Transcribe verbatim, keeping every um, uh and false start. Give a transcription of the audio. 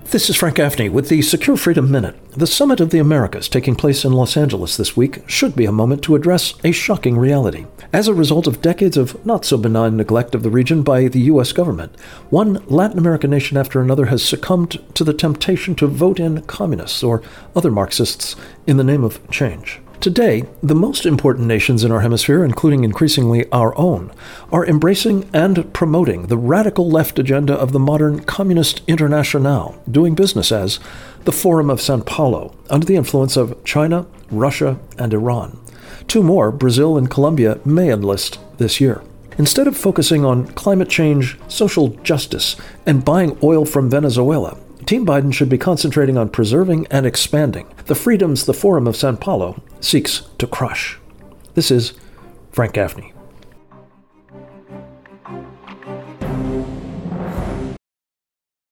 This is Frank Gaffney with the Secure Freedom Minute. The Summit of the Americas taking place in Los Angeles this week should be a moment to address a shocking reality. As a result of decades of not-so-benign neglect of the region by the U S government, one Latin American nation after another has succumbed to the temptation to vote in communists or other Marxists in the name of change. Today, the most important nations in our hemisphere, including increasingly our own, are embracing and promoting the radical left agenda of the modern Communist Internationale, doing business as the Forum of Sao Paulo, under the influence of China, Russia, and Iran. Two more, Brazil and Colombia, may enlist this year. Instead of focusing on climate change, social justice, and buying oil from Venezuela, Team Biden should be concentrating on preserving and expanding the freedoms the Forum of Sao Paulo seeks to crush. This is Frank Gaffney.